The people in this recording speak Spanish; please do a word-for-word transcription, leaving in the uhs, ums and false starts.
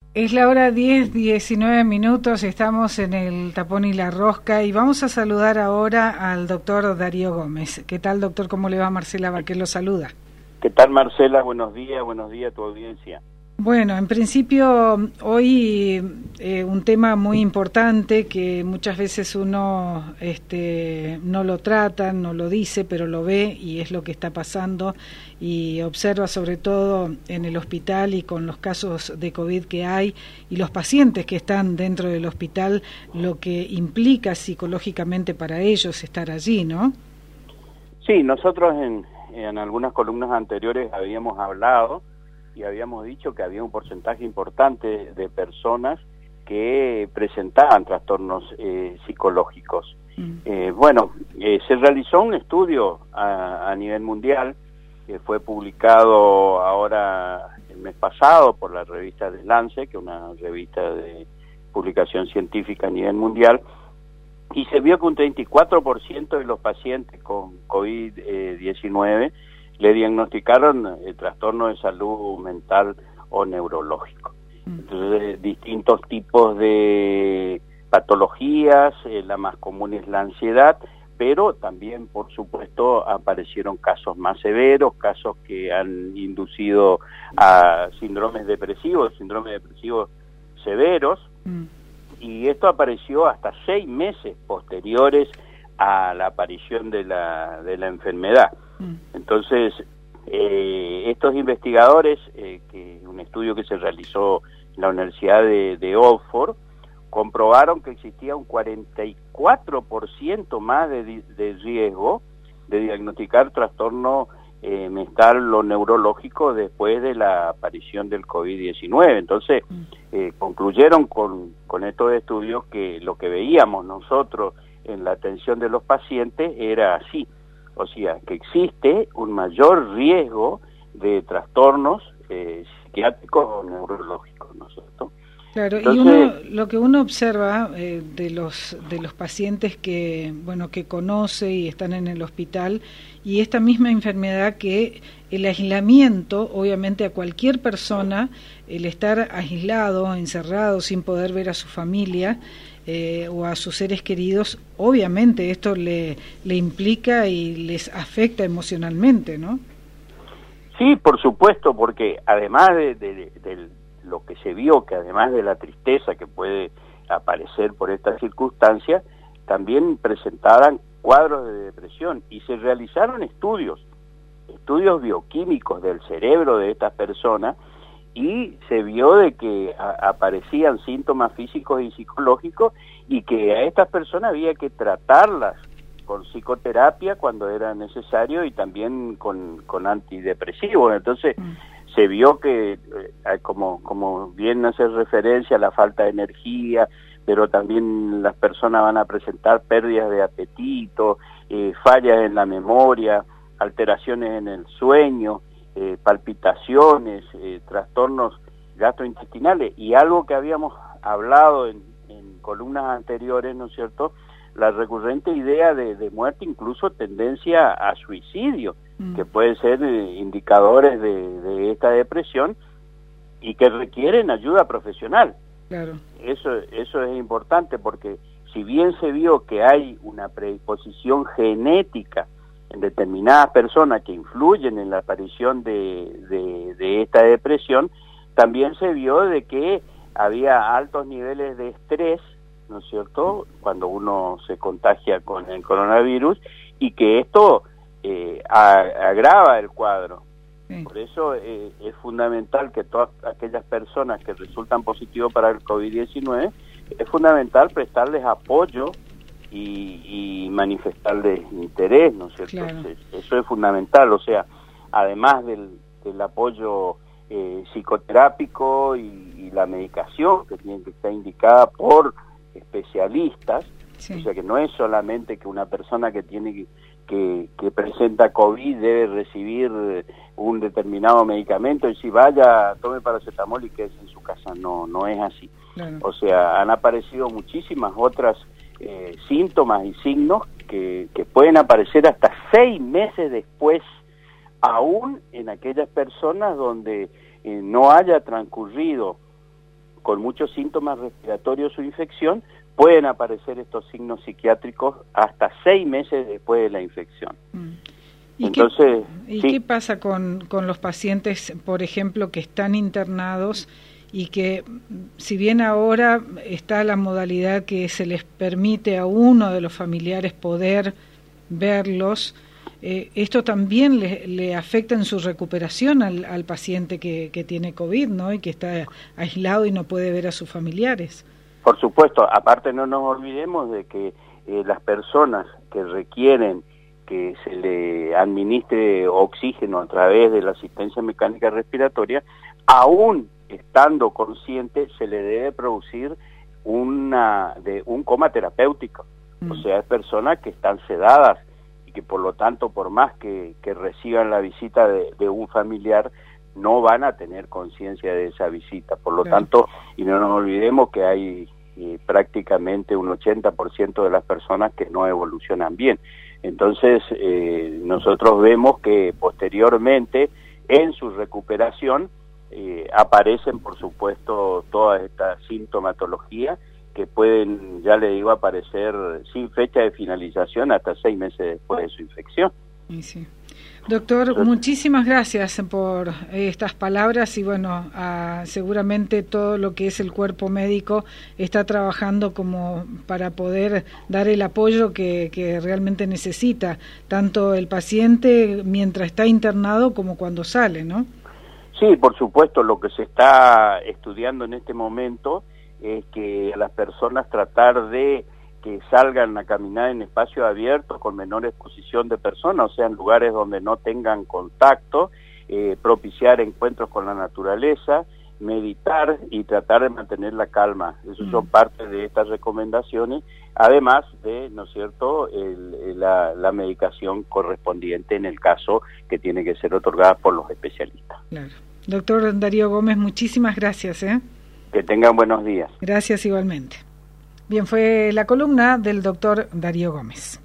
Es la hora diez, diecinueve minutos, estamos en el Tapón y la Rosca y vamos a saludar ahora al doctor Darío Gómez. ¿Qué tal, doctor? ¿Cómo le va? Marcela Baquer lo saluda. ¿Qué tal, Marcela? Buenos días, buenos días a tu audiencia. Bueno, en principio hoy eh, un tema muy importante que muchas veces uno este, no lo trata, no lo dice, pero lo ve y es lo que está pasando y observa sobre todo en el hospital y con los casos de COVID que hay y los pacientes que están dentro del hospital, lo que implica psicológicamente para ellos estar allí, ¿no? Sí, nosotros en, en algunas columnas anteriores habíamos hablado y habíamos dicho que había un porcentaje importante de personas que presentaban trastornos eh, psicológicos. Mm. Eh, bueno, eh, se realizó un estudio a, a nivel mundial que fue publicado ahora el mes pasado por la revista The Lancet, que es una revista de publicación científica a nivel mundial, y se vio que un treinta y cuatro por ciento de los pacientes con COVID diecinueve le diagnosticaron eh, trastorno de salud mental o neurológico. Entonces, distintos tipos de patologías, eh, la más común es la ansiedad, pero también, por supuesto, aparecieron casos más severos, casos que han inducido a síndromes depresivos, síndromes depresivos severos, mm. y esto apareció hasta seis meses posteriores a la aparición de la, de la enfermedad. Entonces, eh, estos investigadores, eh, que un estudio que se realizó en la Universidad de, de Oxford, comprobaron que existía un cuarenta y cuatro por ciento más de, de riesgo de diagnosticar trastorno eh, mental o neurológico después de la aparición del COVID diecinueve. Entonces, eh, concluyeron con, con estos estudios que lo que veíamos nosotros en la atención de los pacientes era así. O sea, que existe un mayor riesgo de trastornos eh, psiquiátricos o neurológicos, ¿no es cierto? Claro, Entonces, y uno, lo que uno observa eh, de los de los pacientes que bueno que conoce y están en el hospital y esta misma enfermedad, que el aislamiento, obviamente a cualquier persona, el estar aislado, encerrado, sin poder ver a su familia eh, o a sus seres queridos, obviamente esto le, le implica y les afecta emocionalmente, ¿no? Sí, por supuesto, porque además de, de, de, de lo que se vio, que además de la tristeza que puede aparecer por esta circunstancia, también presentaran cuadros de depresión y se realizaron estudios, estudios bioquímicos del cerebro de estas personas y se vio de que a, aparecían síntomas físicos y psicológicos y que a estas personas había que tratarlas con psicoterapia cuando era necesario y también con, con antidepresivos. Entonces mm. se vio que, eh, como, como bien hace referencia a la falta de energía, pero también las personas van a presentar pérdidas de apetito, eh, fallas en la memoria, alteraciones en el sueño, eh, palpitaciones, eh, trastornos gastrointestinales, y algo que habíamos hablado en, en columnas anteriores, ¿no es cierto?, la recurrente idea de, de muerte, incluso tendencia a suicidio, mm. que pueden ser eh, indicadores de, de esta depresión y que requieren ayuda profesional. Claro. Eso, eso es importante porque si bien se vio que hay una predisposición genética en determinadas personas que influyen en la aparición de, de, de esta depresión, también se vio de que había altos niveles de estrés, ¿no es cierto?, cuando uno se contagia con el coronavirus, y que esto eh, a, agrava el cuadro. Sí. Por eso eh, es fundamental que todas aquellas personas que resultan positivos para el COVID diecinueve, es fundamental prestarles apoyo y, y manifestarles interés, ¿no es cierto? Claro. Eso es fundamental, o sea, además del, del apoyo eh, psicoterápico y, y la medicación que tiene que estar indicada por especialistas, sí. O sea que no es solamente que una persona que tiene que, que, que presenta COVID debe recibir un determinado medicamento y si vaya, tome paracetamol y quede en su casa, no, no es así. Claro. O sea, han aparecido muchísimas otras eh, síntomas y signos que, que pueden aparecer hasta seis meses después, aún en aquellas personas donde eh, no haya transcurrido con muchos síntomas respiratorios o infección, pueden aparecer estos signos psiquiátricos hasta seis meses después de la infección. Mm. ¿Y, Entonces, qué, ¿y sí. qué pasa con, con los pacientes, por ejemplo, que están internados y que, si bien ahora está la modalidad que se les permite a uno de los familiares poder verlos, eh, esto también le, le afecta en su recuperación al, al paciente que, que tiene COVID, ¿no? Y que está aislado y no puede ver a sus familiares? Por supuesto, aparte no nos olvidemos de que eh, las personas que requieren que se le administre oxígeno a través de la asistencia mecánica respiratoria, aún estando consciente, se le debe producir una de un coma terapéutico. Mm. O sea, es personas que están sedadas y que por lo tanto, por más que, que reciban la visita de, de un familiar, no van a tener conciencia de esa visita. Por lo claro. tanto, y no nos olvidemos que hay eh, prácticamente un ochenta por ciento de las personas que no evolucionan bien. Entonces, eh, nosotros vemos que posteriormente, en su recuperación, eh, aparecen, por supuesto, todas estas sintomatologías que pueden, ya le digo, aparecer sin fecha de finalización hasta seis meses después de su infección. Sí, sí. Doctor, Entonces, muchísimas gracias por estas palabras y bueno, a, seguramente todo lo que es el cuerpo médico está trabajando como para poder dar el apoyo que, que realmente necesita, tanto el paciente mientras está internado como cuando sale, ¿no? Sí, por supuesto, lo que se está estudiando en este momento es que a las personas tratar de que salgan a caminar en espacios abiertos con menor exposición de personas, o sea, en lugares donde no tengan contacto, eh, propiciar encuentros con la naturaleza, meditar y tratar de mantener la calma. Eso mm. son parte de estas recomendaciones, además de, ¿no es cierto?, el, la, la medicación correspondiente en el caso que tiene que ser otorgada por los especialistas. Claro. Doctor Darío Gómez, muchísimas gracias, ¿eh? Que tengan buenos días. Gracias igualmente. Bien, fue la columna del doctor Darío Gómez.